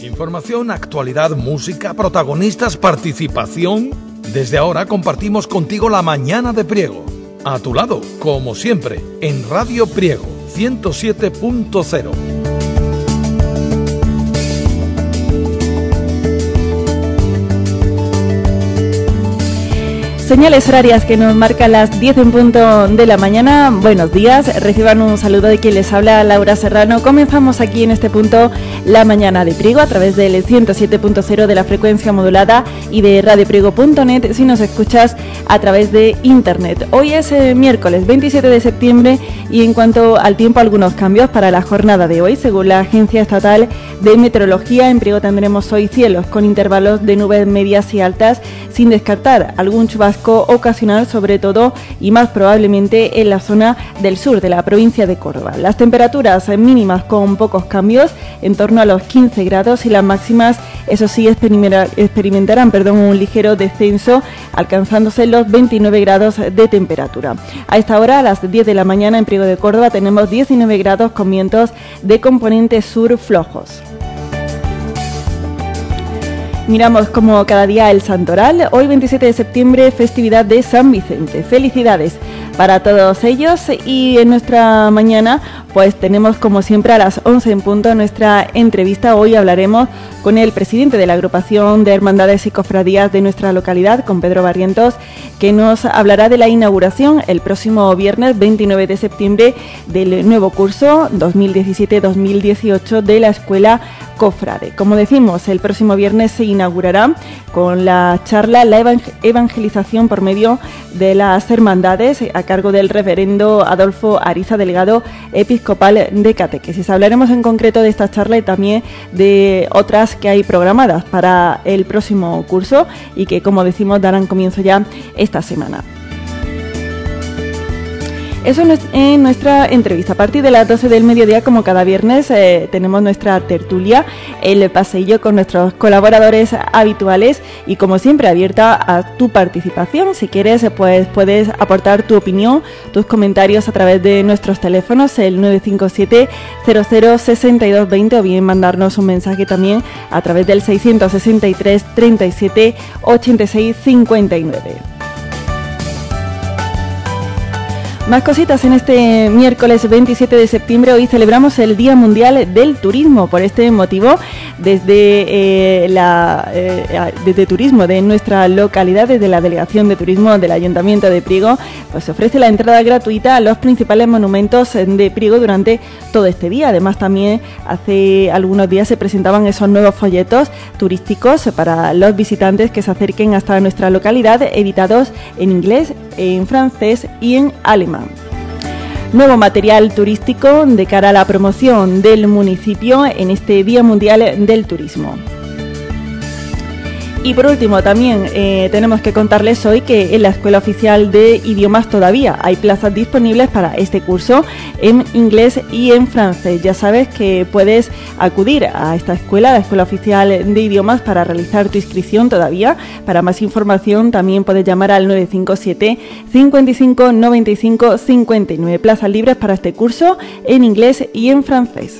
Información, actualidad, música, protagonistas, participación. Desde ahora compartimos contigo la mañana de Priego. A tu lado, como siempre, en Radio Priego 107.0. Señales horarias que nos marcan las 10 en punto de la mañana. Buenos días, reciban un saludo de quien les habla, Laura Serrano. Comenzamos aquí en este punto la mañana de Priego a través del 107.0 de la frecuencia modulada y de radiopriego.net si nos escuchas a través de internet. Hoy es miércoles 27 de septiembre y en cuanto al tiempo, algunos cambios para la jornada de hoy. Según la Agencia Estatal de Meteorología, en Priego tendremos hoy cielos con intervalos de nubes medias y altas, sin descartar algún chubasco ocasional, sobre todo y más probablemente en la zona del sur de la provincia de Córdoba. Las temperaturas mínimas con pocos cambios, en torno a los 15 grados, y las máximas, eso sí, experimentarán un ligero descenso, alcanzándose los 29 grados de temperatura. A esta hora, a las 10 de la mañana, en Priego de Córdoba, tenemos 19 grados con vientos de componente sur flojos. Miramos como cada día el santoral. Hoy 27 de septiembre, festividad de San Vicente. Felicidades para todos ellos. Y en nuestra mañana pues tenemos como siempre a las 11 en punto nuestra entrevista. Hoy hablaremos con el presidente de la agrupación de hermandades y cofradías de nuestra localidad, con Pedro Barrientos, que nos hablará de la inauguración el próximo viernes 29 de septiembre del nuevo curso 2017-2018 de la Escuela Cofrade. Como decimos, el próximo viernes se inaugurará con la charla La evangelización por medio de las hermandades, a cargo del reverendo Adolfo Ariza, delegado episcopal de catequesis. Hablaremos en concreto de esta charla y también de otras que hay programadas para el próximo curso y que, como decimos, darán comienzo ya esta semana. Eso en nuestra entrevista. A partir de las 12 del mediodía, como cada viernes, tenemos nuestra tertulia, el paseillo con nuestros colaboradores habituales y, como siempre, abierta a tu participación. Si quieres, pues puedes aportar tu opinión, tus comentarios a través de nuestros teléfonos, el 957 00 62 20, o bien mandarnos un mensaje también a través del 663 37 86 59. Más cositas en este miércoles 27 de septiembre. Hoy celebramos el Día Mundial del Turismo. Por este motivo, desde Turismo de nuestra localidad, desde la Delegación de Turismo del Ayuntamiento de Priego, pues se ofrece la entrada gratuita a los principales monumentos de Priego durante todo este día. Además, también hace algunos días se presentaban esos nuevos folletos turísticos para los visitantes que se acerquen hasta nuestra localidad, editados en inglés, en francés y en alemán. Nuevo material turístico de cara a la promoción del municipio en este Día Mundial del Turismo. Y por último, también tenemos que contarles hoy que en la Escuela Oficial de Idiomas todavía hay plazas disponibles para este curso en inglés y en francés. Ya sabes que puedes acudir a esta escuela, la Escuela Oficial de Idiomas, para realizar tu inscripción todavía. Para más información también puedes llamar al 957 55 95 59. Plazas libres para este curso en inglés y en francés.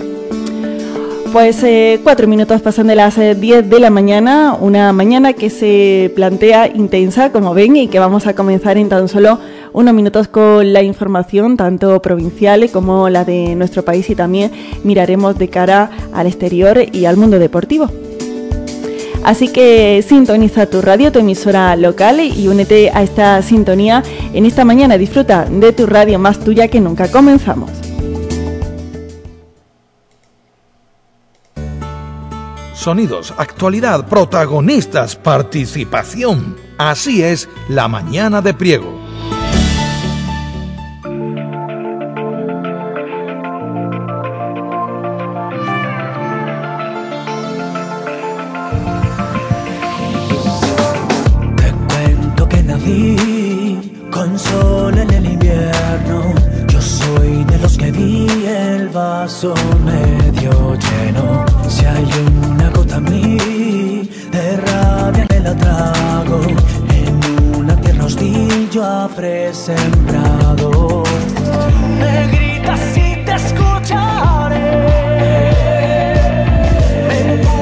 Pues 4 minutos pasan de las 10 de la mañana, una mañana que se plantea intensa, como ven, y que vamos a comenzar en tan solo unos minutos con la información, tanto provincial como la de nuestro país, y también miraremos de cara al exterior y al mundo deportivo. Así que sintoniza tu radio, tu emisora local, y únete a esta sintonía en esta mañana. Disfruta de tu radio más tuya que nunca. Comenzamos. Sonidos, actualidad, protagonistas, participación. Así es la mañana de Priego. Te cuento que nací con sol en el invierno. Yo soy de los que vi el vaso medio lleno. Si hay una gota en mí de rabia que la trago, en una tierra hostil yo habré sembrado. Me gritas y te escucharé, me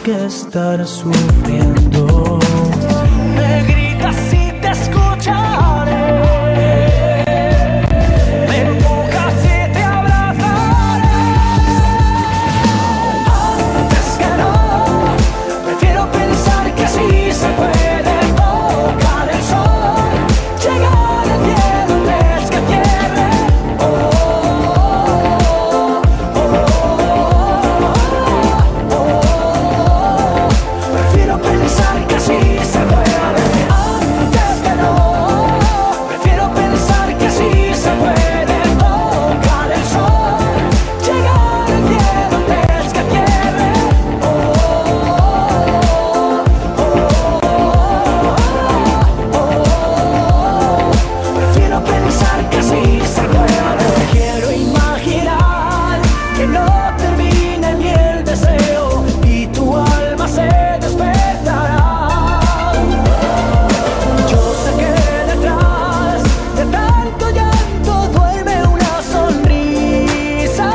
que estar sufriendo. Me gritas y te escucharé. Me empujas y te abrazaré. Antes que no, prefiero pensar que sí se puede tocar el sol, llegar al cielo antes que cierre. Prefiero pensar que sí se puede. Antes que no, prefiero pensar que sí se puede tocar el sol, llegar al cielo antes que cierre. Prefiero pensar que sí se puede. Quiero imaginar que no termine ni el deseo y tu alma se despertará. Yo sé que detrás de tanto llanto duerme una sonrisa.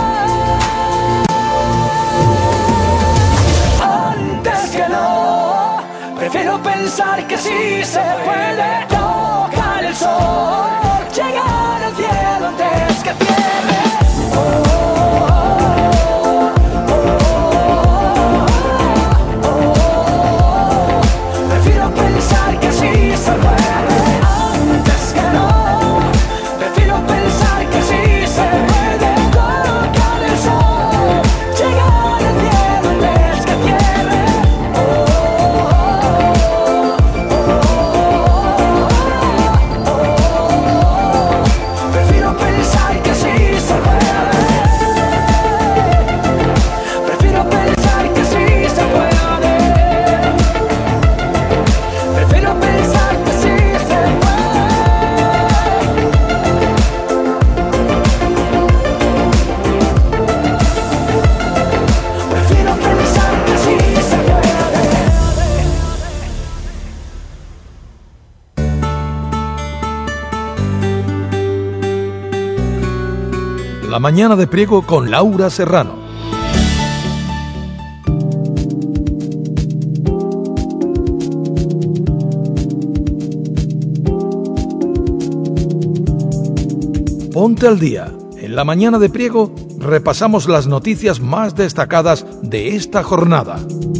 Antes que no, prefiero pensar que sí se puede tocar el sol, llegar al cielo antes que cierre. Prefiero pensar que sí se puede. Antes que no, prefiero pensar que sí se puede tocar el sol, llegar al cielo antes que cierre. Prefiero pensar que sí se puede. Prefiero pensar que sí se puede. Prefiero pensar que sí se puede. Prefiero pensar que sí se puede. La mañana de Priego con Laura Serrano. Ponte al día. En la mañana de Priego repasamos las noticias más destacadas de esta jornada.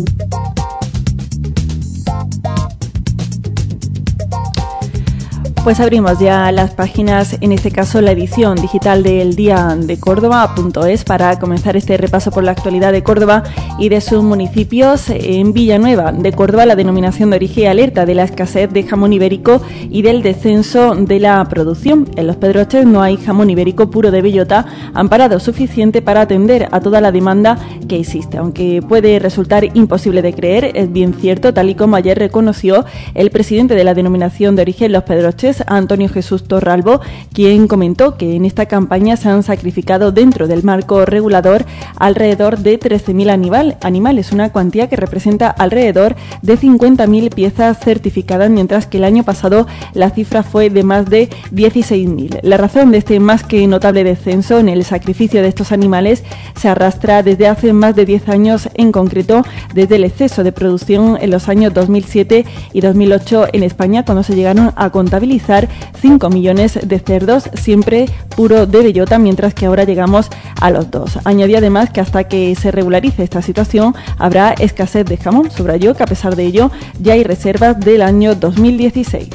Pues abrimos ya las páginas, en este caso la edición digital del Día de Córdoba.es, para comenzar este repaso por la actualidad de Córdoba y de sus municipios. En Villanueva de Córdoba, la denominación de origen alerta de la escasez de jamón ibérico y del descenso de la producción. En Los Pedroches no hay jamón ibérico puro de bellota amparado suficiente para atender a toda la demanda que existe. Aunque puede resultar imposible de creer, es bien cierto, tal y como ayer reconoció el presidente de la denominación de origen Los Pedroches, Antonio Jesús Torralbo, quien comentó que en esta campaña se han sacrificado dentro del marco regulador alrededor de 13.000 animales, una cuantía que representa alrededor de 50.000 piezas certificadas, mientras que el año pasado la cifra fue de más de 16.000. La razón de este más que notable descenso en el sacrificio de estos animales se arrastra desde hace más de 10 años, en concreto desde el exceso de producción en los años 2007 y 2008 en España, cuando se llegaron a contabilizar 5 millones de cerdos, siempre puro de bellota, mientras que ahora llegamos a los 2. Añadí además que hasta que se regularice esta situación habrá escasez de jamón. Subrayó que a pesar de ello ya hay reservas del año 2016.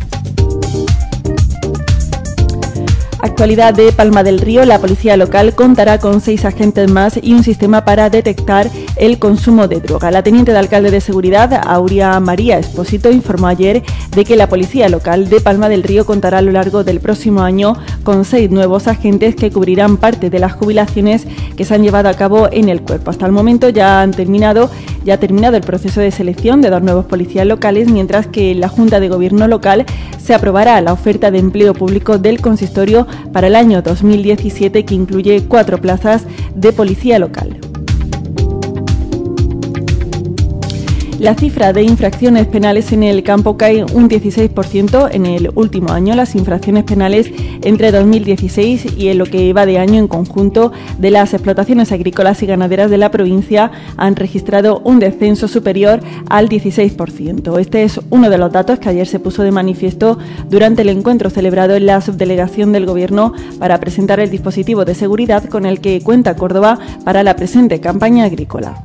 Actualidad de Palma del Río. La policía local contará con 6 agentes más y un sistema para detectar el consumo de droga. La teniente de alcalde de Seguridad, Aurea María Expósito, informó ayer de que la policía local de Palma del Río contará a lo largo del próximo año con 6 nuevos agentes que cubrirán parte de las jubilaciones que se han llevado a cabo en el cuerpo. Hasta el momento ya ha terminado el proceso de selección de 2 nuevos policías locales, mientras que en la Junta de Gobierno local se aprobará la oferta de empleo público del consistorio para el año 2017, que incluye 4 plazas de policía local. La cifra de infracciones penales en el campo cae un 16% en el último año. Las infracciones penales entre 2016 y en lo que va de año en conjunto de las explotaciones agrícolas y ganaderas de la provincia han registrado un descenso superior al 16%. Este es uno de los datos que ayer se puso de manifiesto durante el encuentro celebrado en la subdelegación del Gobierno para presentar el dispositivo de seguridad con el que cuenta Córdoba para la presente campaña agrícola.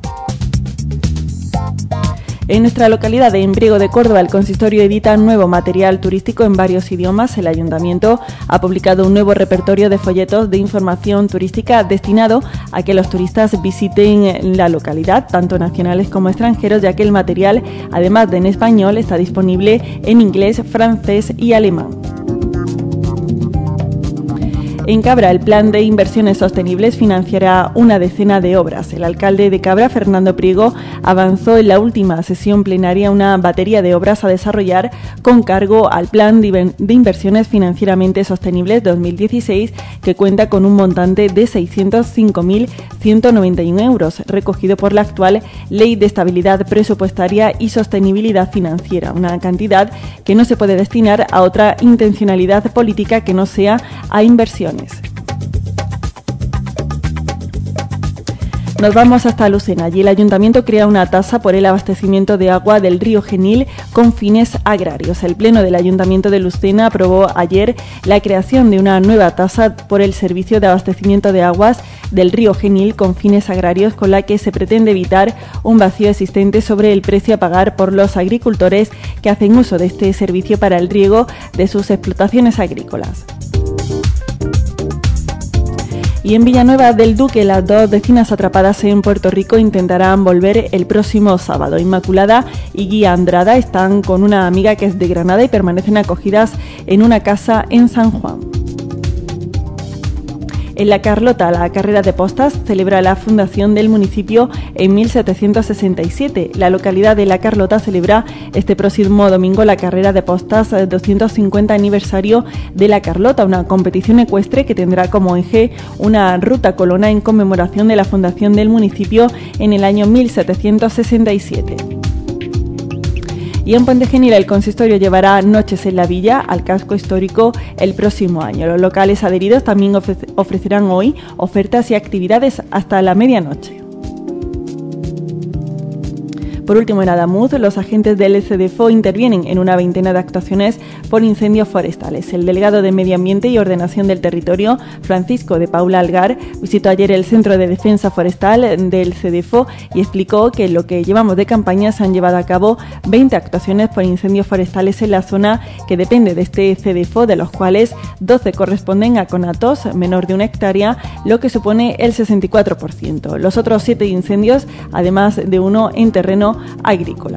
En nuestra localidad de Priego de Córdoba, el consistorio edita nuevo material turístico en varios idiomas. El ayuntamiento ha publicado un nuevo repertorio de folletos de información turística destinado a que los turistas visiten la localidad, tanto nacionales como extranjeros, ya que el material, además de en español, está disponible en inglés, francés y alemán. En Cabra, el Plan de Inversiones Sostenibles financiará una decena de obras. El alcalde de Cabra, Fernando Priego, avanzó en la última sesión plenaria una batería de obras a desarrollar con cargo al Plan de Inversiones Financieramente Sostenibles 2016, que cuenta con un montante de 605.191 euros, recogido por la actual Ley de Estabilidad Presupuestaria y Sostenibilidad Financiera, una cantidad que no se puede destinar a otra intencionalidad política que no sea a inversión. Nos vamos hasta Lucena. Allí el ayuntamiento crea una tasa por el abastecimiento de agua del río Genil con fines agrarios. El pleno del ayuntamiento de Lucena aprobó ayer la creación de una nueva tasa por el servicio de abastecimiento de aguas del río Genil con fines agrarios, con la que se pretende evitar un vacío existente sobre el precio a pagar por los agricultores que hacen uso de este servicio para el riego de sus explotaciones agrícolas. Y en Villanueva del Duque, las dos vecinas atrapadas en Puerto Rico intentarán volver el próximo sábado. Inmaculada y Guía Andrada están con una amiga que es de Granada y permanecen acogidas en una casa en San Juan. En La Carlota, la carrera de postas celebra la fundación del municipio en 1767. La localidad de La Carlota celebra este próximo domingo la carrera de postas 250 aniversario de La Carlota, una competición ecuestre que tendrá como eje una ruta colona en conmemoración de la fundación del municipio en el año 1767. Y en Puente Genil el consistorio llevará Noches en la Villa al casco histórico el próximo año. Los locales adheridos también ofrecerán hoy ofertas y actividades hasta la medianoche. Por último, en Adamuz, los agentes del CDFO intervienen en una veintena de actuaciones por incendios forestales. El delegado de Medio Ambiente y Ordenación del Territorio, Francisco de Paula Algar, visitó ayer el Centro de Defensa Forestal del CDFO y explicó que en lo que llevamos de campaña se han llevado a cabo 20 actuaciones por incendios forestales en la zona que depende de este CDFO, de los cuales 12 corresponden a conatos menor de 1 hectárea, lo que supone el 64%. Los otros 7 incendios, además de uno en terreno agrícola.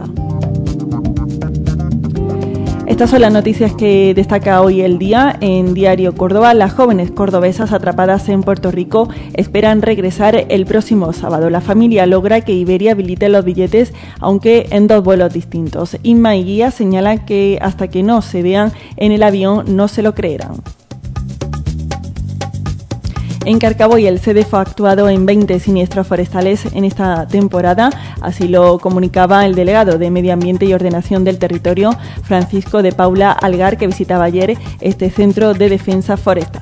Estas son las noticias que destaca hoy el día en Diario Córdoba. Las jóvenes cordobesas atrapadas en Puerto Rico esperan regresar el próximo sábado. La familia logra que Iberia habilite los billetes, aunque en 2 vuelos distintos. Inma y Guía señalan que hasta que no se vean en el avión no se lo creerán. En Carcaboy, el CDFO ha actuado en 20 siniestros forestales en esta temporada, así lo comunicaba el delegado de Medio Ambiente y Ordenación del Territorio, Francisco de Paula Algar, que visitaba ayer este centro de defensa forestal.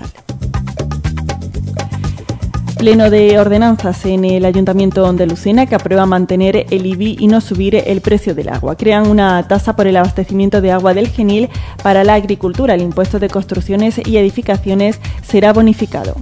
Pleno de ordenanzas en el Ayuntamiento de Lucena, que aprueba mantener el IBI y no subir el precio del agua. Crean una tasa por el abastecimiento de agua del Genil para la agricultura. El impuesto de construcciones y edificaciones será bonificado.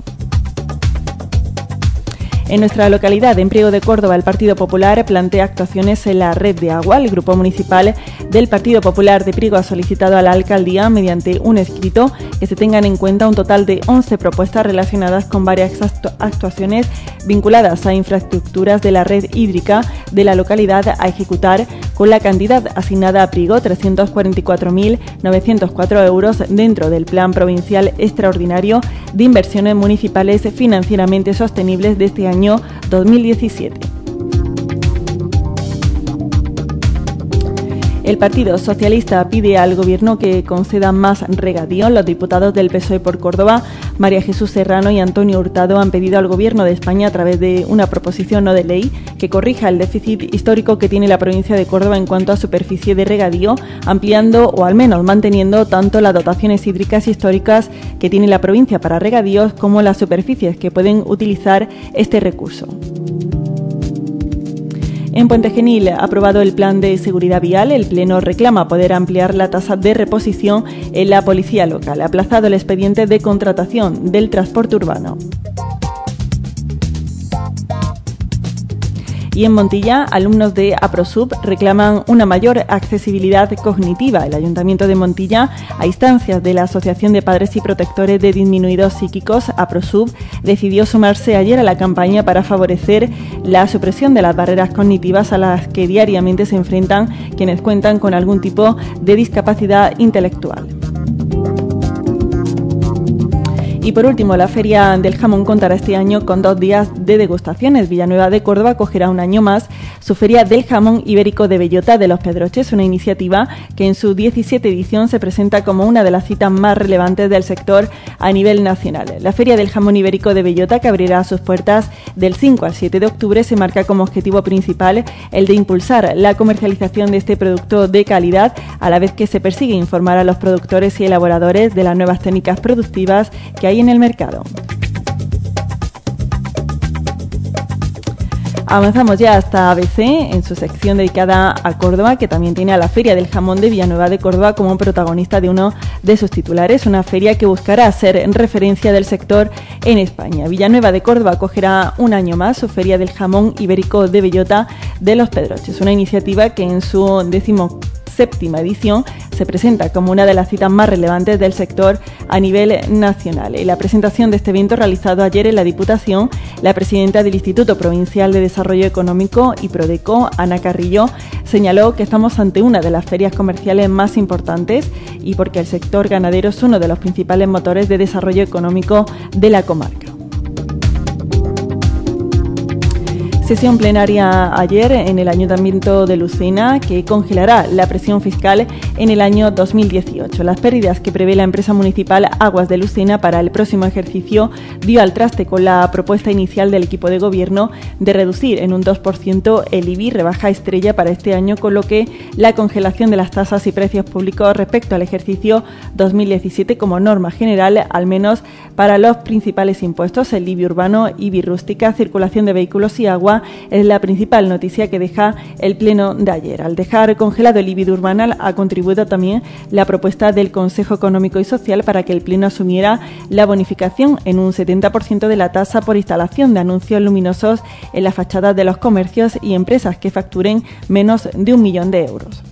En nuestra localidad, en Priego de Córdoba, el Partido Popular plantea actuaciones en la red de agua. El Grupo Municipal del Partido Popular de Priego ha solicitado a la Alcaldía, mediante un escrito, que se tengan en cuenta un total de 11 propuestas relacionadas con varias actuaciones vinculadas a infraestructuras de la red hídrica de la localidad a ejecutar con la cantidad asignada a Priego, 344.904 euros, dentro del Plan Provincial Extraordinario de Inversiones Municipales Financieramente Sostenibles de este año 2017. El Partido Socialista pide al Gobierno que conceda más regadío. Los diputados del PSOE por Córdoba, María Jesús Serrano y Antonio Hurtado, han pedido al Gobierno de España, a través de una proposición no de ley, que corrija el déficit histórico que tiene la provincia de Córdoba en cuanto a superficie de regadío, ampliando o al menos manteniendo tanto las dotaciones hídricas históricas que tiene la provincia para regadíos como las superficies que pueden utilizar este recurso. En Puente Genil ha aprobado el plan de seguridad vial. El Pleno reclama poder ampliar la tasa de reposición en la policía local. Ha aplazado el expediente de contratación del transporte urbano. Y en Montilla, alumnos de APROSUB reclaman una mayor accesibilidad cognitiva. El Ayuntamiento de Montilla, a instancias de la Asociación de Padres y Protectores de Disminuidos Psíquicos, APROSUB, decidió sumarse ayer a la campaña para favorecer la supresión de las barreras cognitivas a las que diariamente se enfrentan quienes cuentan con algún tipo de discapacidad intelectual. Y por último, la Feria del Jamón contará este año con 2 días de degustaciones. Villanueva de Córdoba acogerá un año más su Feria del Jamón Ibérico de Bellota de Los Pedroches, una iniciativa que en su 17 edición se presenta como una de las citas más relevantes del sector a nivel nacional. La Feria del Jamón Ibérico de Bellota, que abrirá sus puertas del 5 al 7 de octubre, se marca como objetivo principal el de impulsar la comercialización de este producto de calidad, a la vez que se persigue informar a los productores y elaboradores de las nuevas técnicas productivas que hay en el mercado. Avanzamos ya hasta ABC en su sección dedicada a Córdoba, que también tiene a la Feria del Jamón de Villanueva de Córdoba como protagonista de uno de sus titulares, una feria que buscará ser referencia del sector en España. Villanueva de Córdoba acogerá un año más su Feria del Jamón Ibérico de Bellota de Los Pedroches, una iniciativa que en su 17ª edición se presenta como una de las citas más relevantes del sector a nivel nacional. En la presentación de este evento realizado ayer en la Diputación, la presidenta del Instituto Provincial de Desarrollo Económico y Prodeco, Ana Carrillo, señaló que estamos ante una de las ferias comerciales más importantes y porque el sector ganadero es uno de los principales motores de desarrollo económico de la comarca. Sesión plenaria ayer en el Ayuntamiento de Lucena que congelará la presión fiscal en el año 2018. Las pérdidas que prevé la empresa municipal Aguas de Lucena para el próximo ejercicio dio al traste con la propuesta inicial del equipo de gobierno de reducir en un 2% el IBI, rebaja estrella para este año, con lo que la congelación de las tasas y precios públicos respecto al ejercicio 2017 como norma general, al menos para los principales impuestos, el IBI urbano, IBI rústica, circulación de vehículos y agua, es la principal noticia que deja el pleno de ayer. Al dejar congelado el IBI de urbana, ha contribuido también la propuesta del Consejo Económico y Social para que el pleno asumiera la bonificación en un 70% de la tasa por instalación de anuncios luminosos en las fachadas de los comercios y empresas que facturen menos de 1 millón de euros.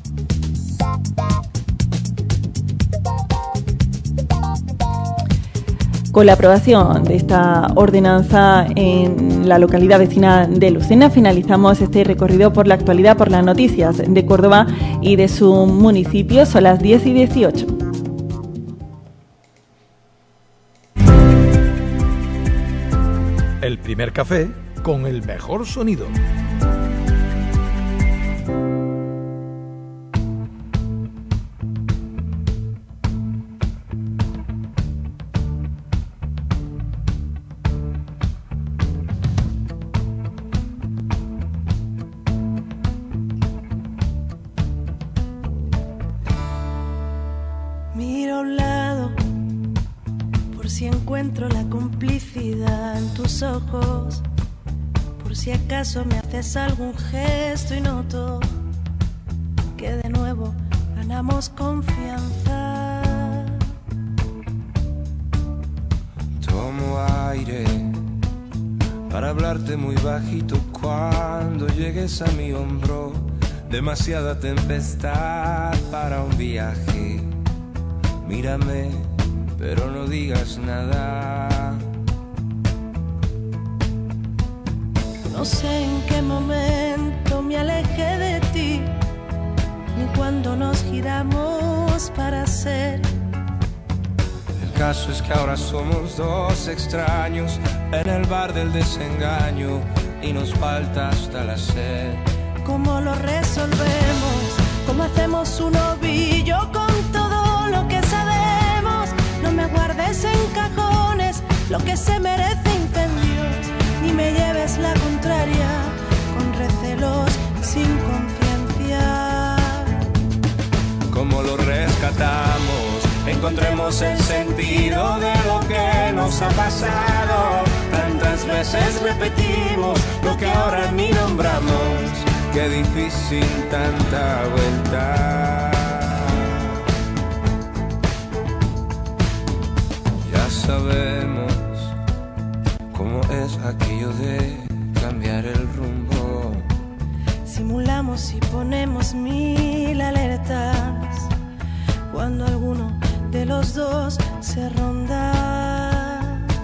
Con la aprobación de esta ordenanza en la localidad vecina de Lucena, finalizamos este recorrido por la actualidad, por las noticias de Córdoba y de su municipio. Son las 10:18. El primer café con el mejor sonido. Miro a un lado por si encuentro la complicidad en tus ojos, por si acaso me haces algún gesto y noto que de nuevo ganamos confianza. Tomo aire para hablarte muy bajito cuando llegues a mi hombro. Demasiada tempestad para un viaje. Mírame, pero no digas nada. No sé en qué momento me alejé de ti, ni cuando nos giramos para ser. El caso es que ahora somos dos extraños en el bar del desengaño y nos falta hasta la sed. ¿Cómo lo resolvemos? ¿Cómo hacemos un ovillo con todo lo que sabemos? No me guardes en cajones lo que se merece incendios, ni me lleves la contraria con recelos sin conciencia. ¿Cómo lo rescatamos? Encontremos el sentido de lo que nos ha pasado. Tantas veces repetimos lo que ahora ni nombramos. Qué difícil tanta vuelta. Ya sabemos cómo es aquello de cambiar el rumbo. Simulamos y ponemos 1000 alertas cuando alguno de los dos se ronda.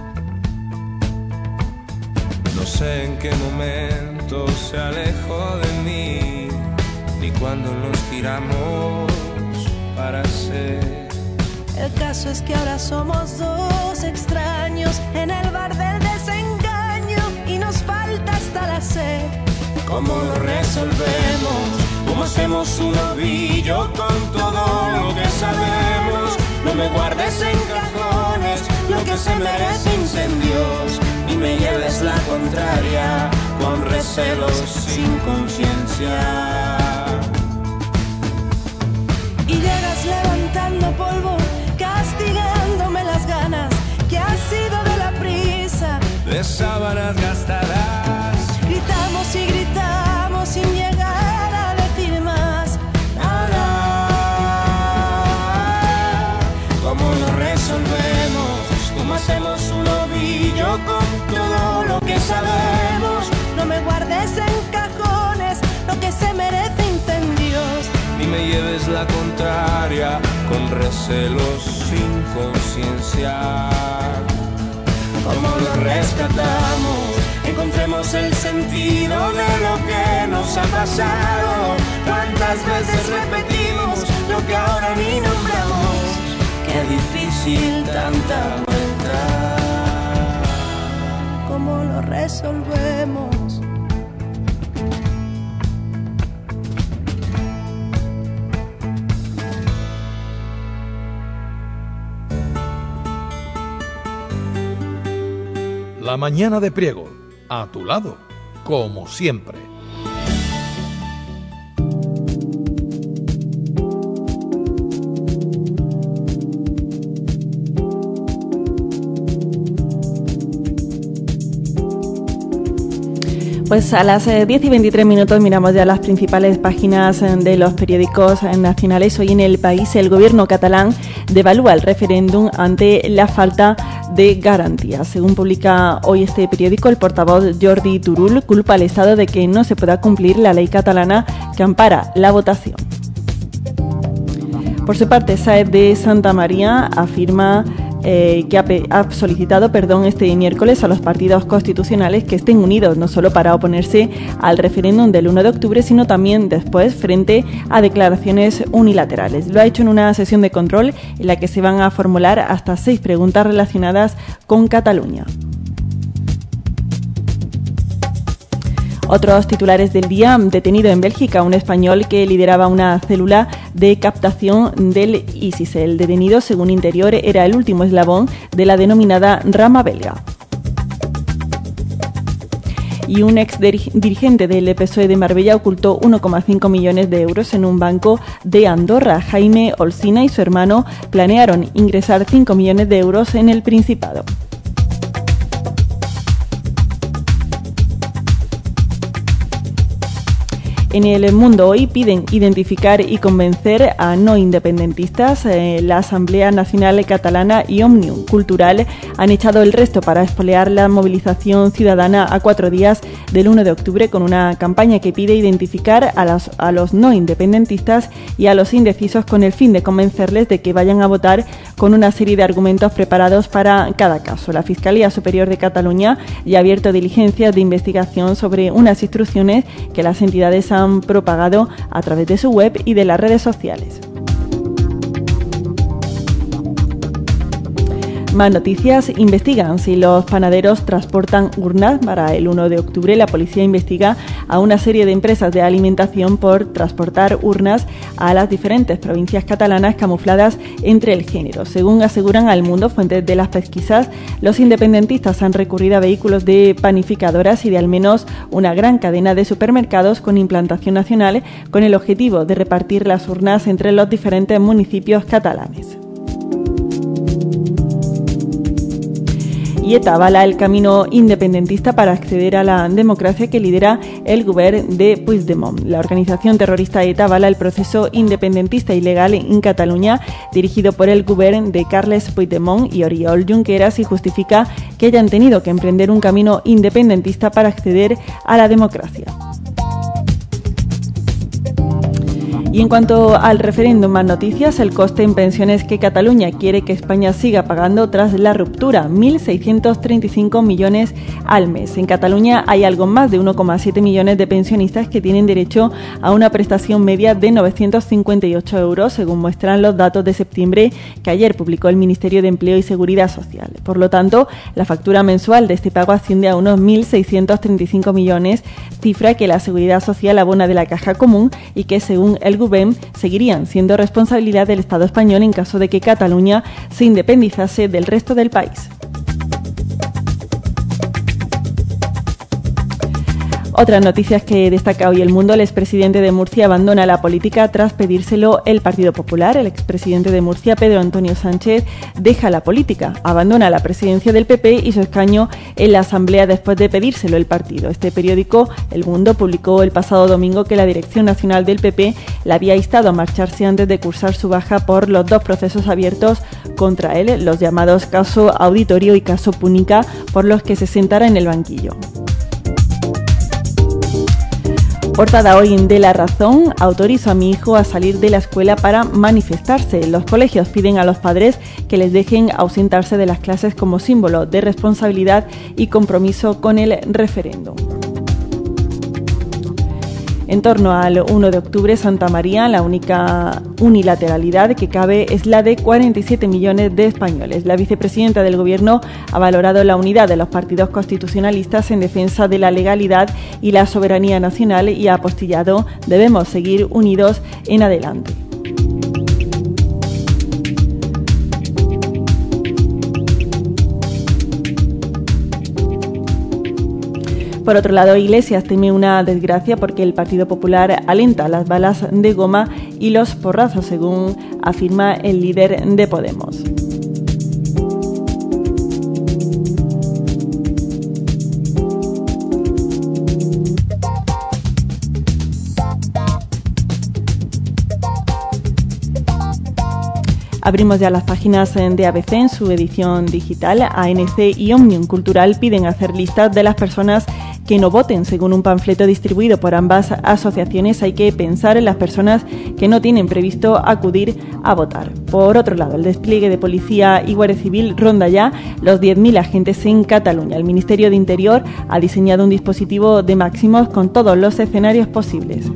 No sé en qué momento se alejó de mí, ni cuando nos tiramos para ser. El caso es que ahora somos dos extraños en el bar del desengaño y nos falta hasta la sed. ¿Cómo lo resolvemos? ¿Cómo hacemos un ovillo con todo lo que sabemos? No me guardes en cajones lo que se merece incendios, ni me lleves la contraria con recelos sin conciencia. Y llegas levantando polvo, castigándome las ganas que ha sido de la prisa, de sábanas gastadas. Gritamos y gritamos sin llegar a decir más nada. ¿Cómo lo resolvemos? ¿Cómo hacemos un ovillo con todo lo que sabemos? No me guardes en cajones lo que se merece incendios, ni me lleves la contraria con recelos sin conciencia. ¿Cómo lo rescatamos? Encontremos el sentido de lo que nos ha pasado. Tantas veces repetimos lo que ahora ni nombramos. Qué difícil tanta vuelta. ¿cómo lo resolvemos? La mañana de Priego, a tu lado, como siempre. Pues a las 10 y 23 minutos miramos ya las principales páginas de los periódicos nacionales. Hoy en El País el gobierno catalán devalúa el referéndum ante la falta de garantías. Según publica hoy este periódico, el portavoz Jordi Turull culpa al Estado de que no se pueda cumplir la ley catalana que ampara la votación. Por su parte, Sáez de Santa María afirma que ha solicitado perdón este miércoles a los partidos constitucionales que estén unidos, no solo para oponerse al referéndum del 1 de octubre, sino también después frente a declaraciones unilaterales. Lo ha hecho en una sesión de control en la que se van a formular hasta 6 preguntas relacionadas con Cataluña. Otros titulares del día: detenido en Bélgica un español que lideraba una célula de captación del ISIS. El detenido, según Interior, era el último eslabón de la denominada rama belga. Y un ex dirigente del PSOE de Marbella ocultó 1,5 millones de euros en un banco de Andorra. Jaime Olsina y su hermano planearon ingresar 5 millones de euros en el Principado. En El Mundo hoy piden identificar y convencer a no independentistas. La Asamblea Nacional Catalana y Òmnium Cultural han echado el resto para espolear la movilización ciudadana a 4 días del 1 de octubre con una campaña que pide identificar a los no independentistas y a los indecisos con el fin de convencerles de que vayan a votar con una serie de argumentos preparados para cada caso. La Fiscalía Superior de Cataluña ya ha abierto diligencias de investigación sobre unas instrucciones que las entidades han propagado a través de su web y de las redes sociales. Más noticias. Investigan si los panaderos transportan urnas para el 1 de octubre. La policía investiga a una serie de empresas de alimentación por transportar urnas a las diferentes provincias catalanas camufladas entre el género. Según aseguran al Mundo fuentes de las pesquisas, los independentistas han recurrido a vehículos de panificadoras y de al menos una gran cadena de supermercados con implantación nacional con el objetivo de repartir las urnas entre los diferentes municipios catalanes. Y ETA avala el camino independentista para acceder a la democracia que lidera el govern de Puigdemont. La organización terrorista ETA avala el proceso independentista ilegal en Cataluña dirigido por el govern de Carles Puigdemont y Oriol Junqueras y justifica que hayan tenido que emprender un camino independentista para acceder a la democracia. Y en cuanto al referéndum, más noticias. El coste en pensiones que Cataluña quiere que España siga pagando tras la ruptura, 1.635 millones al mes. En Cataluña hay algo más de 1,7 millones de pensionistas que tienen derecho a una prestación media de 958 euros, según muestran los datos de septiembre que ayer publicó el Ministerio de Empleo y Seguridad Social. Por lo tanto, la factura mensual de este pago asciende a unos 1.635 millones, cifra que la Seguridad Social abona de la Caja Común y que, según el Gobierno, seguirían siendo responsabilidad del Estado español en caso de que Cataluña se independizase del resto del país. Otras noticias que destaca hoy El Mundo. El expresidente de Murcia abandona la política tras pedírselo el Partido Popular. El expresidente de Murcia, Pedro Antonio Sánchez, deja la política, abandona la presidencia del PP y su escaño en la Asamblea después de pedírselo el partido. Este periódico, El Mundo, publicó el pasado domingo que la Dirección Nacional del PP le había instado a marcharse antes de cursar su baja por los dos procesos abiertos contra él, los llamados caso Auditorio y caso Púnica, por los que se sentara en el banquillo. Portada hoy de La Razón. Autorizo a mi hijo a salir de la escuela para manifestarse. Los colegios piden a los padres que les dejen ausentarse de las clases como símbolo de responsabilidad y compromiso con el referéndum. En torno al 1 de octubre, Santa María, la única unilateralidad que cabe es la de 47 millones de españoles. La vicepresidenta del Gobierno ha valorado la unidad de los partidos constitucionalistas en defensa de la legalidad y la soberanía nacional y ha apostillado: debemos seguir unidos en adelante. Por otro lado, Iglesias teme una desgracia porque el Partido Popular alenta las balas de goma y los porrazos, según afirma el líder de Podemos. Abrimos ya las páginas de ABC en su edición digital. ANC y Òmnium Cultural piden hacer listas de las personas que no voten. Según un panfleto distribuido por ambas asociaciones, hay que pensar en las personas que no tienen previsto acudir a votar. Por otro lado, el despliegue de policía y Guardia Civil ronda ya los 10.000 agentes en Cataluña. El Ministerio de Interior ha diseñado un dispositivo de máximos con todos los escenarios posibles.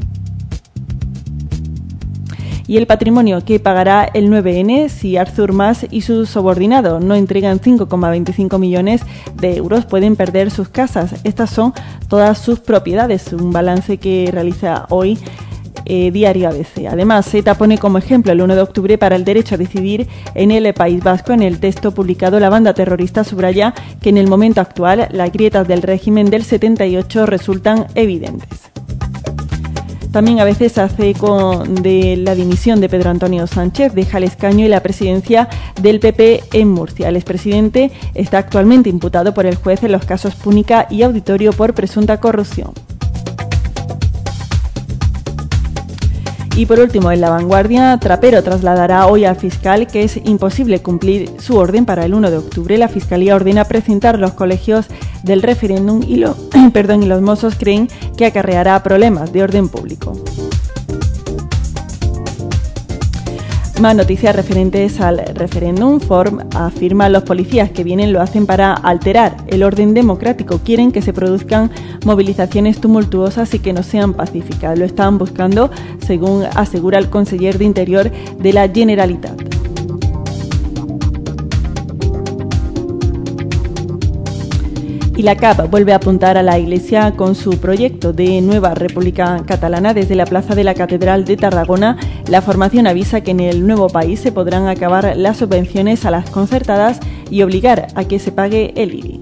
Y el patrimonio que pagará el 9N si Artur Mas y sus subordinados no entregan 5,25 millones de euros, pueden perder sus casas. Estas son todas sus propiedades, un balance que realiza hoy Diario ABC. Además, ETA pone como ejemplo el 1 de octubre para el derecho a decidir en el País Vasco. En el texto publicado, la banda terrorista subraya que en el momento actual las grietas del régimen del 78 resultan evidentes. También a veces hace eco de la dimisión de Pedro Antonio Sánchez, deja el escaño y la presidencia del PP en Murcia. El expresidente está actualmente imputado por el juez en los casos Púnica y Auditorio por presunta corrupción. Y por último, en La Vanguardia, Trapero trasladará hoy al fiscal que es imposible cumplir su orden para el 1 de octubre. La Fiscalía ordena precintar los colegios del referéndum y los mozos creen que acarreará problemas de orden público. Más noticias referentes al referéndum. Form afirma los policías que vienen lo hacen para alterar el orden democrático. Quieren que se produzcan movilizaciones tumultuosas y que no sean pacíficas. Lo están buscando, según asegura el conseller de Interior de la Generalitat. Y la CAP vuelve a apuntar a la Iglesia con su proyecto de nueva República Catalana. Desde la plaza de la Catedral de Tarragona, la formación avisa que en el nuevo país se podrán acabar las subvenciones a las concertadas y obligar a que se pague el IBI.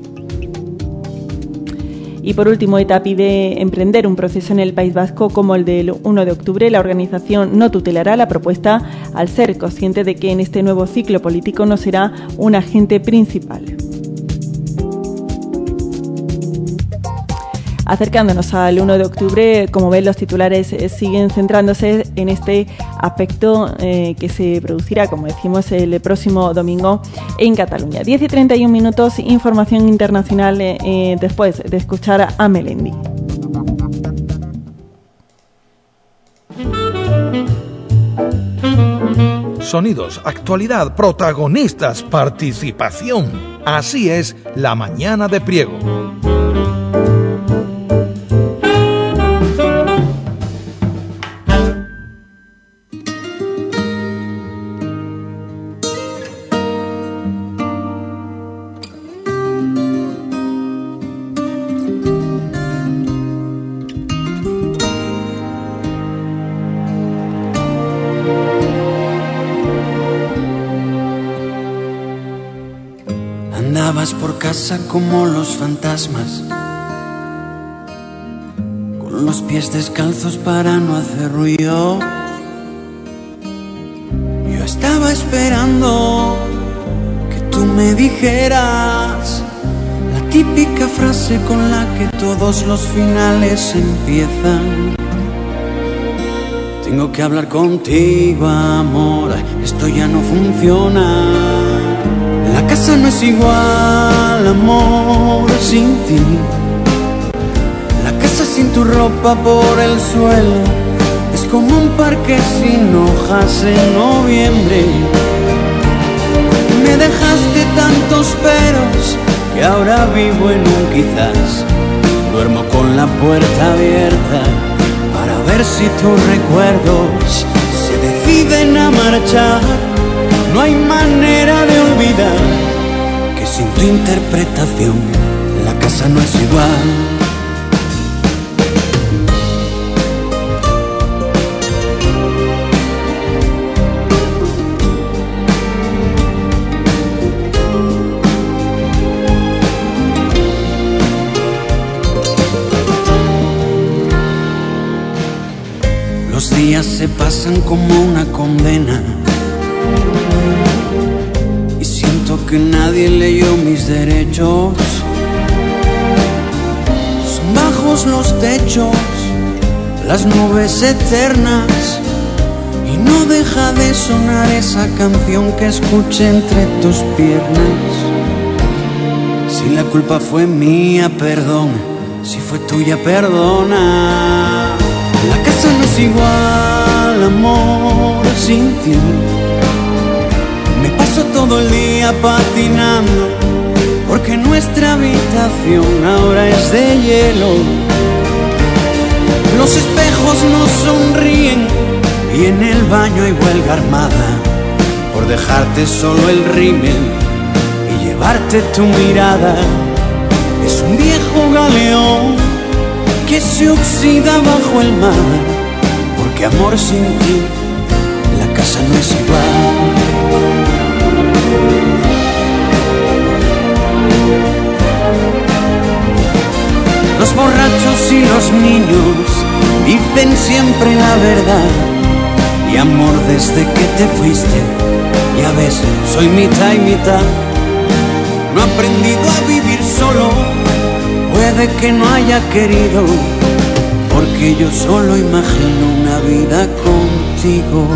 Y por último, ETA pide emprender un proceso en el País Vasco como el del 1 de octubre. La organización no tutelará la propuesta al ser consciente de que en este nuevo ciclo político no será un agente principal. Acercándonos al 1 de octubre, como ven, los titulares siguen centrándose en este aspecto que se producirá, como decimos, el próximo domingo en Cataluña. 10:31, información internacional después de escuchar a Melendi. Sonidos, actualidad, protagonistas, participación. Así es la mañana de Priego. Andabas por casa como los fantasmas, con los pies descalzos para no hacer ruido. Yo estaba esperando que tú me dijeras la típica frase con la que todos los finales empiezan. Tengo que hablar contigo, amor, esto ya no funciona. La casa no es igual, amor, sin ti. La casa sin tu ropa por el suelo es como un parque sin hojas en noviembre. Me dejaste tantos peros que ahora vivo en un quizás. Duermo con la puerta abierta para ver si tus recuerdos se deciden a marchar. No hay manera de olvidar que sin tu interpretación la casa no es igual. Los días se pasan como una condena y siento que nadie leyó mis derechos. Son bajos los techos, las nubes eternas, y no deja de sonar esa canción que escuché entre tus piernas. Si la culpa fue mía, perdón, si fue tuya, perdona. La casa no es igual, amor, sin ti. Me paso todo el día patinando porque nuestra habitación ahora es de hielo. Los espejos no sonríen y en el baño hay huelga armada por dejarte solo el rímel y llevarte tu mirada. Es un viejo galeón que se oxida bajo el mar, porque amor sin ti la casa no es igual. Los borrachos y los niños dicen siempre la verdad, y amor desde que te fuiste, ya ves, soy mitad y mitad. No he aprendido a vivir solo, puede que no haya querido, porque yo solo imagino una vida contigo.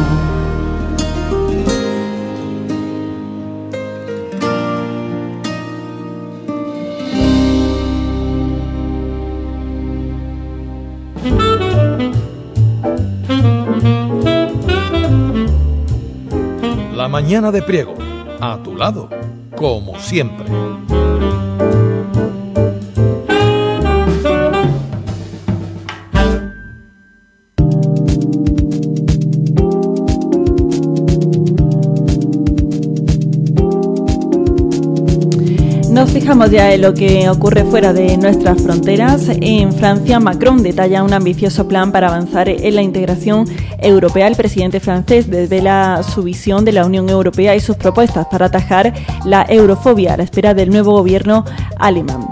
La mañana de Priego, a tu lado, como siempre. fijamos ya en lo que ocurre fuera de nuestras fronteras. En Francia, Macron detalla un ambicioso plan para avanzar en la integración europea. El presidente francés desvela su visión de la Unión Europea y sus propuestas para atajar la eurofobia a la espera del nuevo gobierno alemán.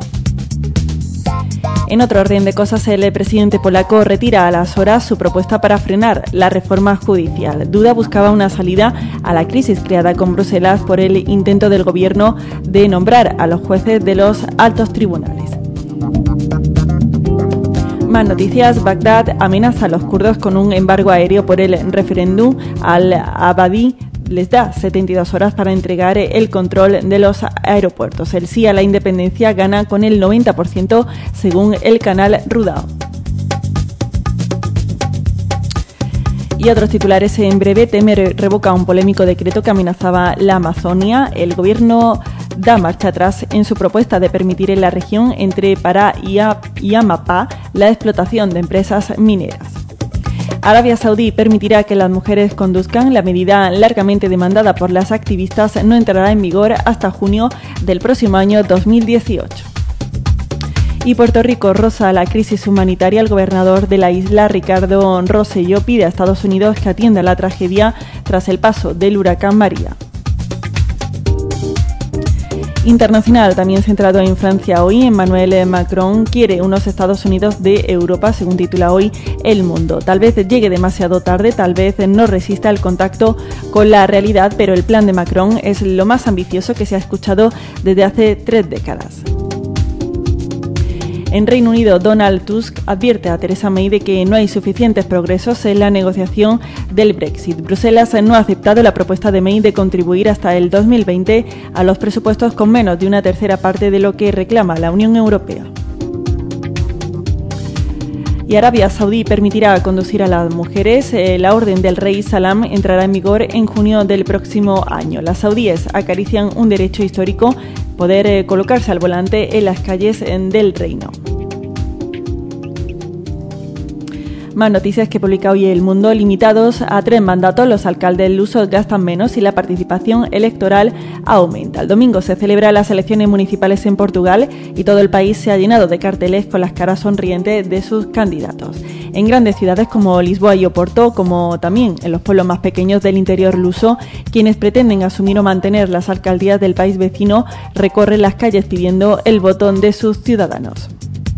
En otro orden de cosas, el presidente polaco retira a las horas su propuesta para frenar la reforma judicial. Duda buscaba una salida a la crisis creada con Bruselas por el intento del gobierno de nombrar a los jueces de los altos tribunales. Más noticias. Bagdad amenaza a los kurdos con un embargo aéreo por el referéndum. Al-Abadi les da 72 horas para entregar el control de los aeropuertos. El sí a la independencia gana con el 90% según el canal Rudao. Y otros titulares en breve. Temer revoca un polémico decreto que amenazaba la Amazonia. El gobierno da marcha atrás en su propuesta de permitir en la región entre Pará y Amapá la explotación de empresas mineras. Arabia Saudí permitirá que las mujeres conduzcan. La medida largamente demandada por las activistas no entrará en vigor hasta junio del próximo año 2018. Y Puerto Rico roza la crisis humanitaria. El gobernador de la isla, Ricardo Rosselló, pide a Estados Unidos que atienda la tragedia tras el paso del huracán María. Internacional, también centrado en Francia hoy. Emmanuel Macron quiere unos Estados Unidos de Europa, según titula hoy El Mundo. Tal vez llegue demasiado tarde, tal vez no resista el contacto con la realidad, pero el plan de Macron es lo más ambicioso que se ha escuchado desde hace 3 décadas. En Reino Unido, Donald Tusk advierte a Theresa May de que no hay suficientes progresos en la negociación del Brexit. Bruselas no ha aceptado la propuesta de May de contribuir hasta el 2020 a los presupuestos con menos de una tercera parte de lo que reclama la Unión Europea. Y Arabia Saudí permitirá conducir a las mujeres. La orden del rey Salam entrará en vigor en junio del próximo año. Las saudíes acarician un derecho histórico: poder colocarse al volante en las calles del reino. Más noticias que publica hoy El Mundo. Limitados a 3 mandatos, los alcaldes lusos gastan menos y la participación electoral aumenta. El domingo se celebran las elecciones municipales en Portugal y todo el país se ha llenado de carteles con las caras sonrientes de sus candidatos. En grandes ciudades como Lisboa y Oporto, como también en los pueblos más pequeños del interior luso, quienes pretenden asumir o mantener las alcaldías del país vecino recorren las calles pidiendo el voto de sus ciudadanos.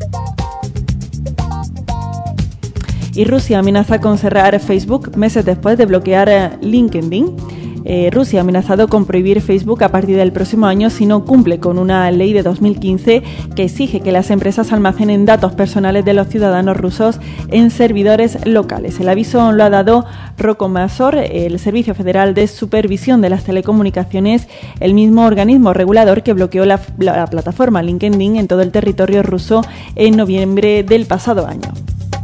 Y Rusia amenaza con cerrar Facebook meses después de bloquear LinkedIn. Rusia ha amenazado con prohibir Facebook a partir del próximo año si no cumple con una ley de 2015 que exige que las empresas almacenen datos personales de los ciudadanos rusos en servidores locales. El aviso lo ha dado Roskomnadzor, el Servicio Federal de Supervisión de las Telecomunicaciones, el mismo organismo regulador que bloqueó la plataforma LinkedIn en todo el territorio ruso en noviembre del pasado año.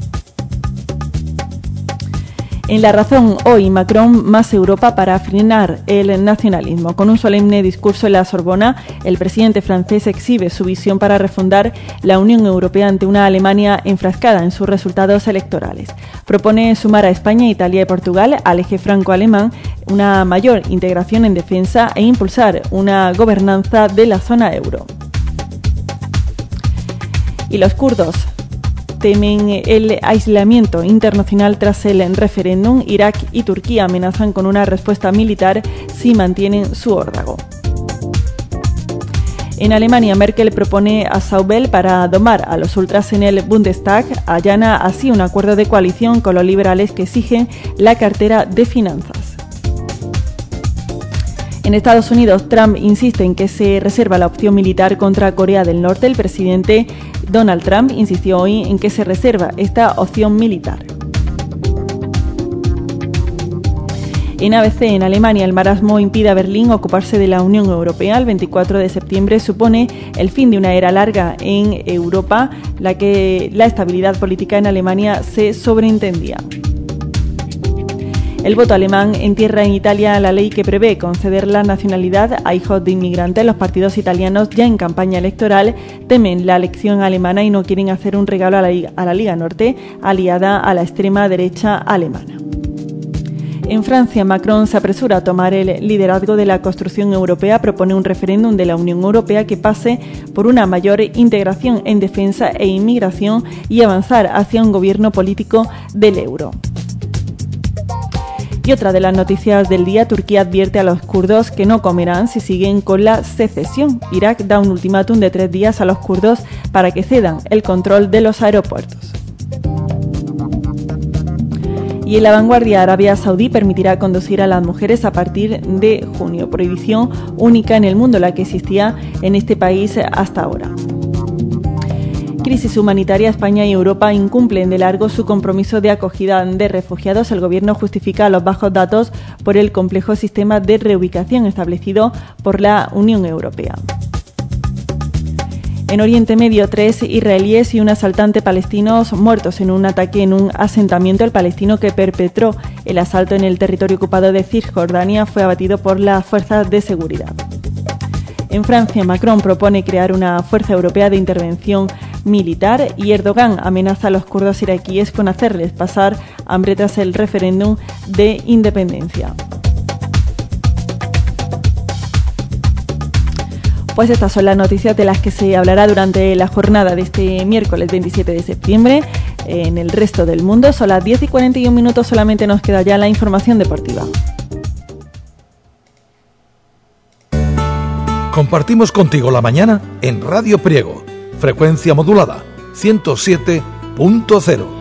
En La Razón hoy, Macron más Europa para frenar el nacionalismo. Con un solemne discurso en la Sorbona, el presidente francés exhibe su visión para refundar la Unión Europea ante una Alemania enfrascada en sus resultados electorales. Propone sumar a España, Italia y Portugal al eje franco-alemán, una mayor integración en defensa e impulsar una gobernanza de la zona euro. Y los kurdos temen el aislamiento internacional tras el referéndum. Irak y Turquía amenazan con una respuesta militar si mantienen su órdago. En Alemania, Merkel propone a Saubel para domar a los ultras en el Bundestag. Allana así un acuerdo de coalición con los liberales que exigen la cartera de finanzas. En Estados Unidos, Trump insiste en que se reserva la opción militar contra Corea del Norte. El presidente Donald Trump insistió hoy en que se reserva esta opción militar. En ABC, en Alemania, el marasmo impide a Berlín ocuparse de la Unión Europea. El 24 de septiembre supone el fin de una era larga en Europa, la que la estabilidad política en Alemania se sobreentendía. El voto alemán entierra en Italia la ley que prevé conceder la nacionalidad a hijos de inmigrantes. Los partidos italianos, ya en campaña electoral, temen la elección alemana y no quieren hacer un regalo a la Liga Norte, aliada a la extrema derecha alemana. En Francia, Macron se apresura a tomar el liderazgo de la construcción europea, propone un referéndum de la Unión Europea que pase por una mayor integración en defensa e inmigración y avanzar hacia un gobierno político del euro. Y otra de las noticias del día, Turquía advierte a los kurdos que no comerán si siguen con la secesión. Irak da un ultimátum de 3 días a los kurdos para que cedan el control de los aeropuertos. Y en La Vanguardia, Arabia Saudí permitirá conducir a las mujeres a partir de junio. Prohibición única en el mundo, la que existía en este país hasta ahora. Crisis humanitaria. España y Europa incumplen de largo su compromiso de acogida de refugiados. El Gobierno justifica los bajos datos por el complejo sistema de reubicación establecido por la Unión Europea. En Oriente Medio, 3 israelíes y un asaltante palestinos muertos en un ataque en un asentamiento. El palestino que perpetró el asalto en el territorio ocupado de Cisjordania fue abatido por las fuerzas de seguridad. En Francia, Macron propone crear una fuerza europea de intervención militar y Erdogan amenaza a los kurdos iraquíes con hacerles pasar hambre tras el referéndum de independencia. Pues estas son las noticias de las que se hablará durante la jornada de este miércoles 27 de septiembre. En el resto del mundo son las 10:41, solamente nos queda ya la información deportiva. Compartimos contigo la mañana en Radio Priego, frecuencia modulada 107.0.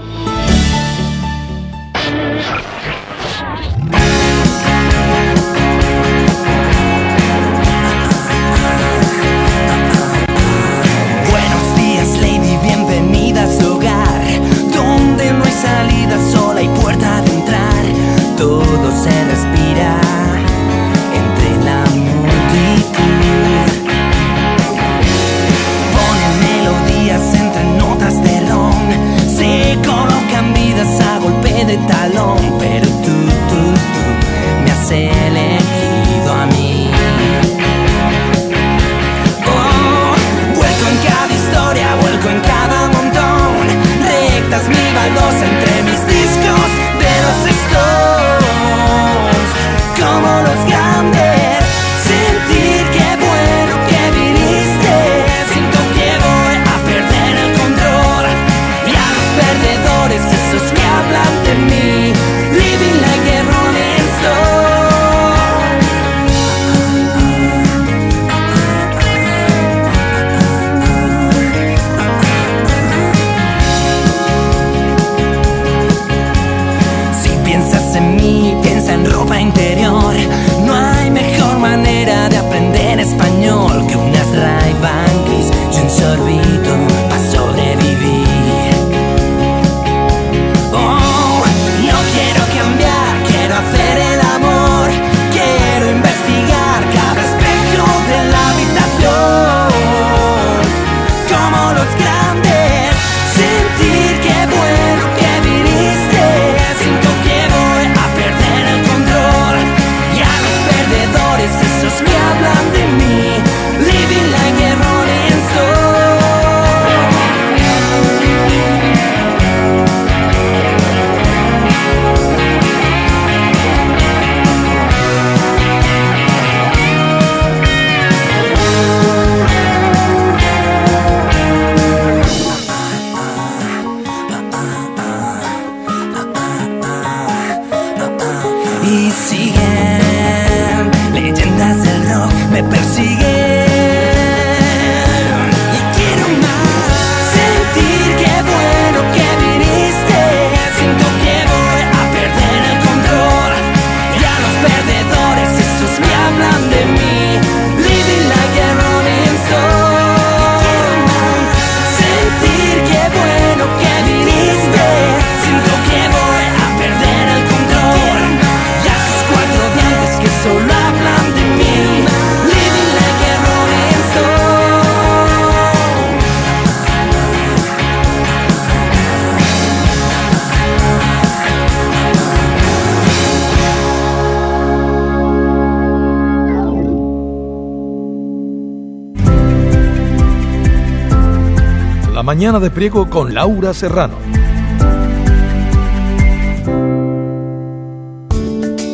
Mañana de Priego con Laura Serrano.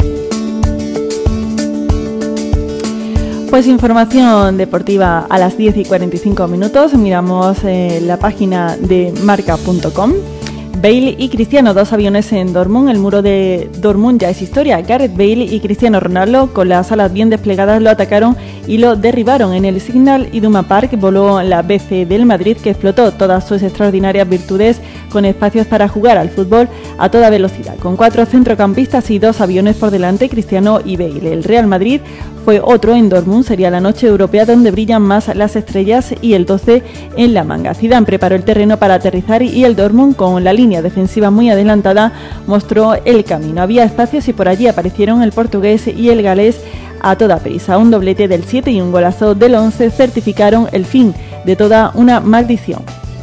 Pues información deportiva a las 10:45. Miramos la página de marca.com. Bale y Cristiano, 2 aviones en Dortmund. El muro de Dortmund ya es historia. Gareth Bale y Cristiano Ronaldo, con las alas bien desplegadas, lo atacaron y lo derribaron. En el Signal Iduna Park voló la BC del Madrid, que explotó todas sus extraordinarias virtudes con espacios para jugar al fútbol a toda velocidad. Con 4 centrocampistas y 2 aviones por delante, Cristiano y Bale. El Real Madrid fue otro en Dortmund. Sería la noche europea donde brillan más las estrellas y el 12 en la manga. Zidane preparó el terreno para aterrizar y el Dortmund, con la línea defensiva muy adelantada, mostró el camino. Había espacios y por allí aparecieron el portugués y el galés a toda prisa. Un doblete del 7 y un golazo del 11 certificaron el fin de toda una maldición.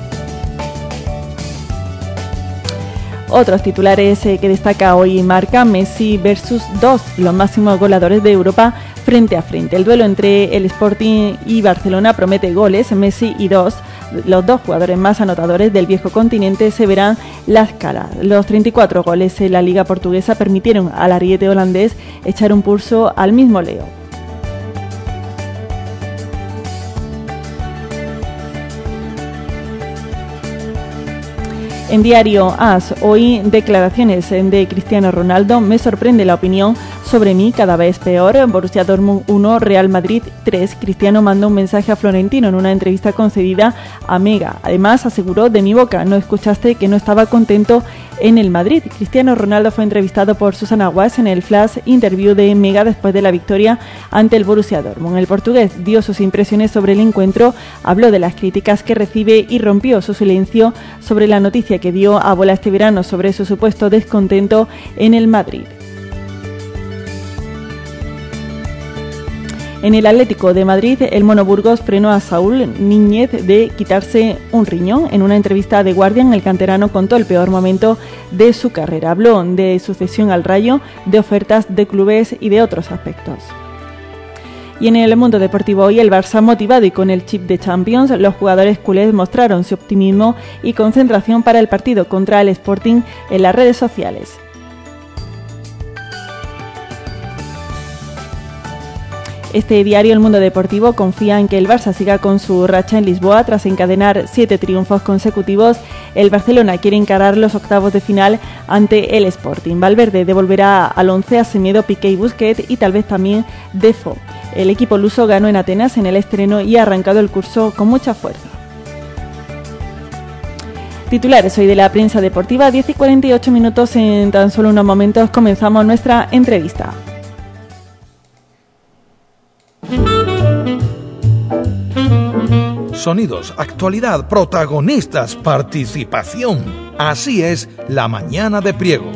Otros titulares que destaca hoy Marca: Messi versus 2, los máximos goleadores de Europa frente a frente. El duelo entre el Sporting y Barcelona promete goles. Messi y los 2 jugadores más anotadores del viejo continente, se verán las caras. Los 34 goles en la Liga Portuguesa permitieron al ariete holandés echar un pulso al mismo Leo. En diario AS, hoy declaraciones de Cristiano Ronaldo: me sorprende la opinión sobre mí cada vez peor. Borussia Dortmund 1, Real Madrid 3. Cristiano mandó un mensaje a Florentino en una entrevista concedida a Mega. Además, aseguró: de mi boca no escuchaste que no estaba contento en el Madrid. Cristiano Ronaldo fue entrevistado por Susana Guas en el flash interview de Mega después de la victoria ante el Borussia Dortmund. El portugués dio sus impresiones sobre el encuentro, habló de las críticas que recibe y rompió su silencio sobre la noticia que dio a bola este verano sobre su supuesto descontento en el Madrid. En el Atlético de Madrid, el Mono Burgos frenó a Saúl Ñíguez de quitarse un riñón. En una entrevista a The Guardian, el canterano contó el peor momento de su carrera. Habló de su cesión al Rayo, de ofertas de clubes y de otros aspectos. Y en el mundo deportivo hoy, el Barça motivado y con el chip de Champions. Los jugadores culés mostraron su optimismo y concentración para el partido contra el Sporting en las redes sociales. Este diario El Mundo Deportivo confía en que el Barça siga con su racha en Lisboa tras encadenar 7 triunfos consecutivos. El Barcelona quiere encarar los octavos de final ante el Sporting. Valverde devolverá al 11 a Semedo, Piqué y Busquets y tal vez también Defoe. El equipo luso ganó en Atenas en el estreno y ha arrancado el curso con mucha fuerza. Titulares hoy de la prensa deportiva, 10:48. En tan solo unos momentos comenzamos nuestra entrevista. Sonidos, actualidad, protagonistas, participación. Así es la mañana de Priego.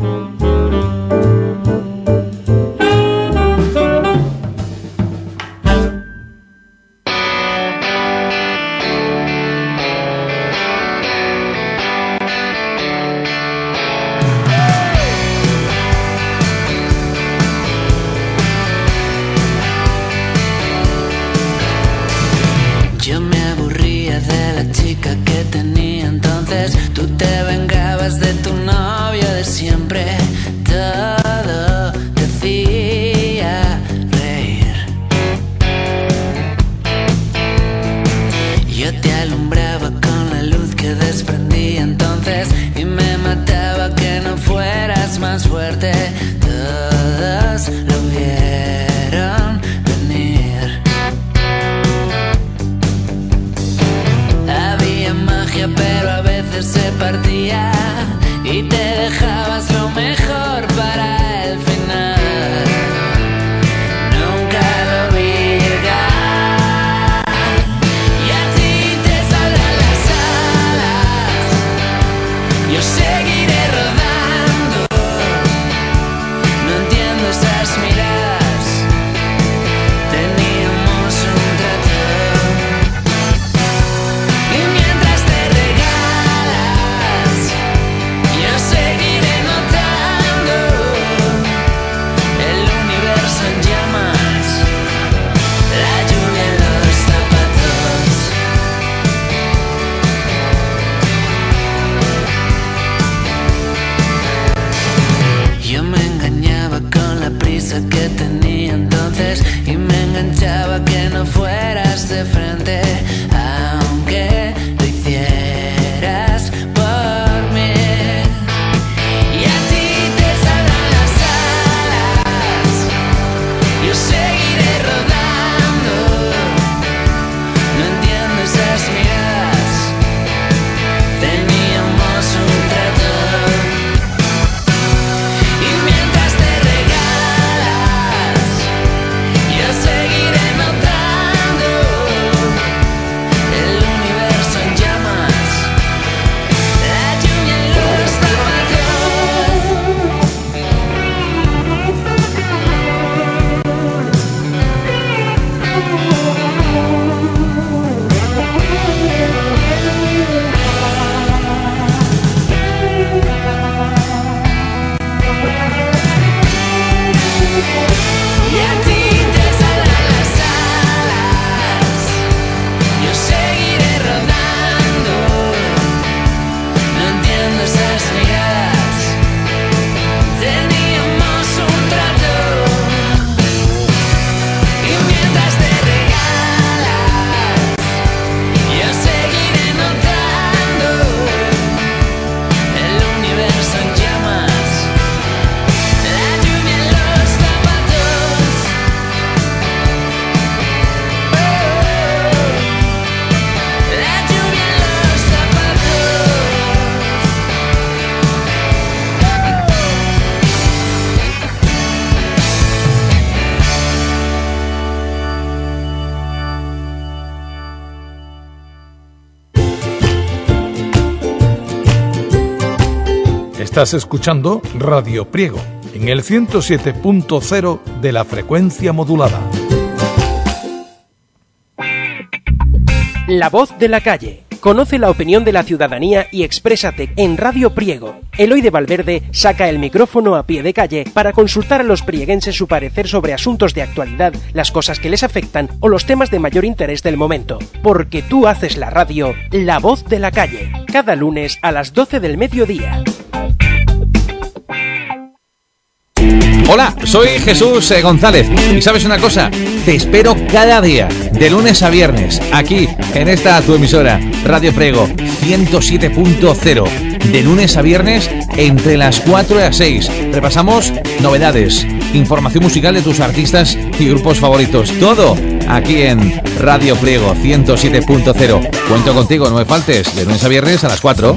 las miradas teníamos un trato, y mientras te regalas yo seguiré notando el universo en llamas, la lluvia en los zapatos, la lluvia en los zapatos. Estás escuchando Radio Priego en el 107.0 de la frecuencia modulada. La voz de la calle. Conoce la opinión de la ciudadanía y exprésate en Radio Priego. Eloy de Valverde saca el micrófono a pie de calle para consultar a los prieguenses su parecer sobre asuntos de actualidad, las cosas que les afectan o los temas de mayor interés del momento. Porque tú haces la radio, La Voz de la Calle. Cada lunes a las 12 del mediodía. Hola, soy Jesús González y ¿sabes una cosa? Te espero cada día, de lunes a viernes, aquí, en esta tu emisora, Radio Priego 107.0, de lunes a viernes entre las 4 y las 6. Repasamos novedades, información musical de tus artistas y grupos favoritos, todo aquí en Radio Priego 107.0. Cuento contigo, no me faltes, de lunes a viernes a las 4.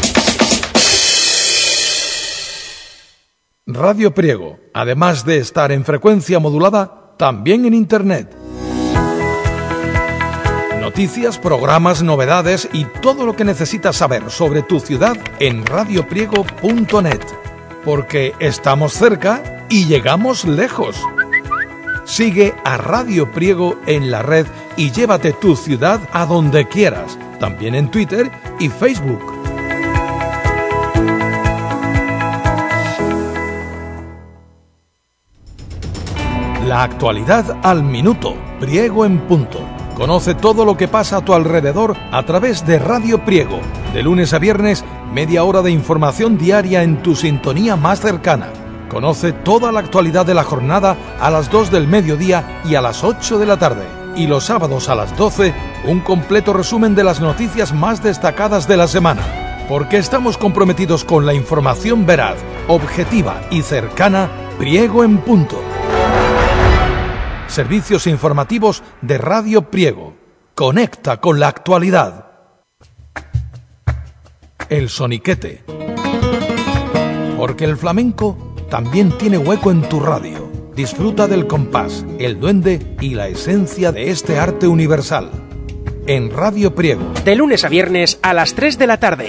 Radio Priego, además de estar en frecuencia modulada, también en Internet. Noticias, programas, novedades y todo lo que necesitas saber sobre tu ciudad en radiopriego.net. Porque estamos cerca y llegamos lejos. Sigue a Radio Priego en la red y llévate tu ciudad a donde quieras, también en Twitter y Facebook. La actualidad al minuto, Priego en punto. Conoce todo lo que pasa a tu alrededor a través de Radio Priego. De lunes a viernes, media hora de información diaria en tu sintonía más cercana. Conoce toda la actualidad de la jornada a las 2 del mediodía y a las 8 de la tarde. Y los sábados a las 12, un completo resumen de las noticias más destacadas de la semana. Porque estamos comprometidos con la información veraz, objetiva y cercana, Priego en punto. Servicios informativos de Radio Priego. Conecta con la actualidad. El soniquete. Porque el flamenco también tiene hueco en tu radio. Disfruta del compás, el duende y la esencia de este arte universal. En Radio Priego. De lunes a viernes a las 3 de la tarde.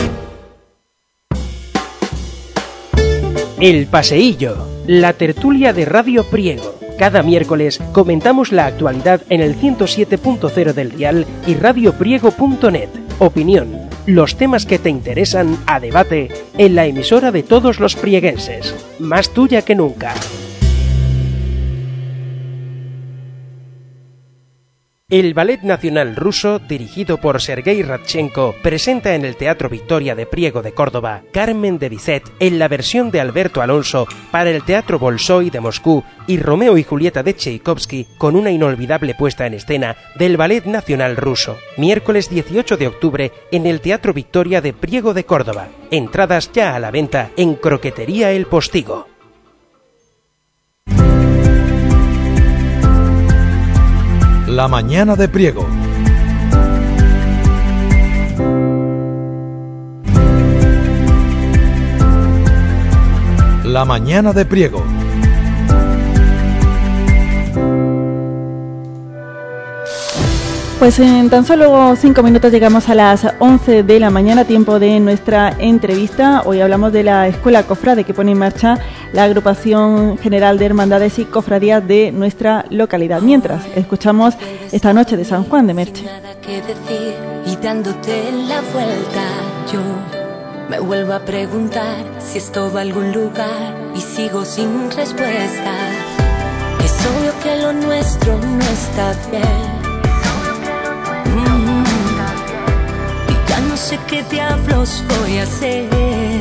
El Paseillo. La tertulia de Radio Priego. Cada miércoles comentamos la actualidad en el 107.0 del dial y radiopriego.net. Opinión, los temas que te interesan a debate en la emisora de todos los prieguenses. Más tuya que nunca. El Ballet Nacional Ruso, dirigido por Sergei Radchenko, presenta en el Teatro Victoria de Priego de Córdoba Carmen de Bizet en la versión de Alberto Alonso para el Teatro Bolshoi de Moscú y Romeo y Julieta de Tchaikovsky con una inolvidable puesta en escena del Ballet Nacional Ruso. Miércoles 18 de octubre en el Teatro Victoria de Priego de Córdoba. Entradas ya a la venta en Croquetería El Postigo. La mañana de Priego. La mañana de Priego. Pues en tan solo 5 minutos llegamos a las 11 de la mañana, tiempo de nuestra entrevista. Hoy hablamos de la Escuela Cofrade que pone en marcha la Agrupación General de Hermandades y Cofradías de nuestra localidad. Mientras escuchamos esta noche de San Juan de Merche. Nada que decir y dándote la vuelta yo me vuelvo a preguntar si esto va a algún lugar y sigo sin respuesta. Es obvio que lo nuestro no está bien. Y ya no sé qué diablos voy a hacer.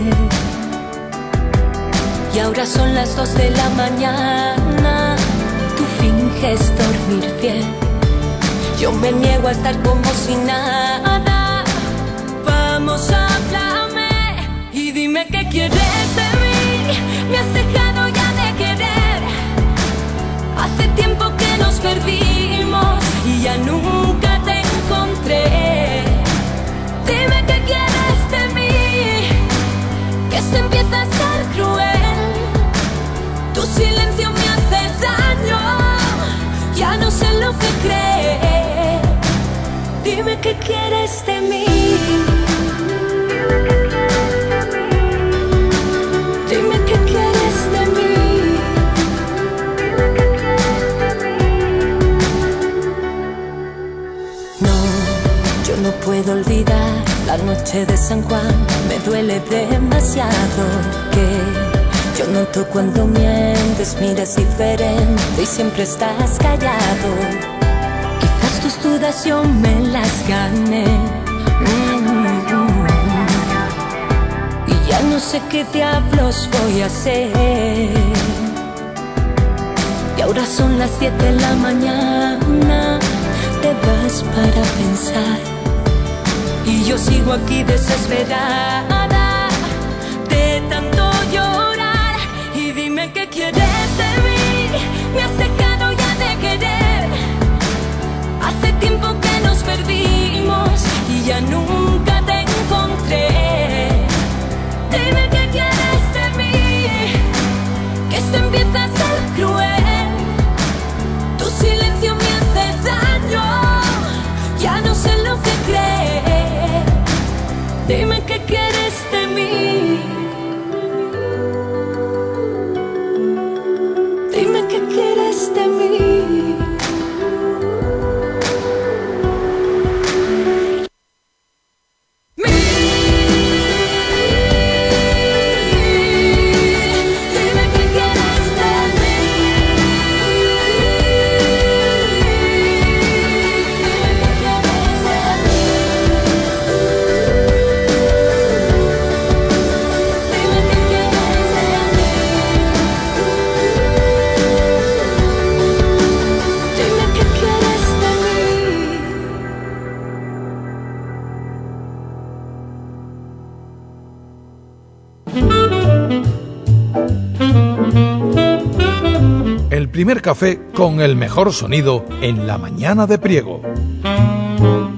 Y ahora son las 2 de la mañana. Tú finges dormir bien. Yo me niego a estar como si nada. Vamos, háblame y dime qué quieres de mí. Me has dejado ya de querer. Hace tiempo que nos perdimos y ya nunca te encontré. Dime qué quieres de mí, que esto empieza a ser cruel. Tu silencio me hace daño, ya no sé lo que creer. Dime qué quieres de mí. Dime qué quieres de mí. No, yo no puedo olvidar la noche de San Juan. Me duele demasiado que yo noto cuando mientes, miras diferente y siempre estás callado. Quizás tus dudas yo me las gané. Y ya no sé qué diablos voy a hacer. Y ahora son las 10 de la mañana. Te vas para pensar y yo sigo aquí desesperada de tanto llorar. Y dime qué quieres de mí. Me has dejado ya de querer. Hace tiempo que nos perdimos y ya nunca te encontré. Dime qué quieres de mí, que esto empieza a ser cruel. Tu silencio me hace daño, ya no sé lo que creer. Dime qué quieres de mí. Dime qué quieres de mí. El primer café con el mejor sonido en la mañana de Priego.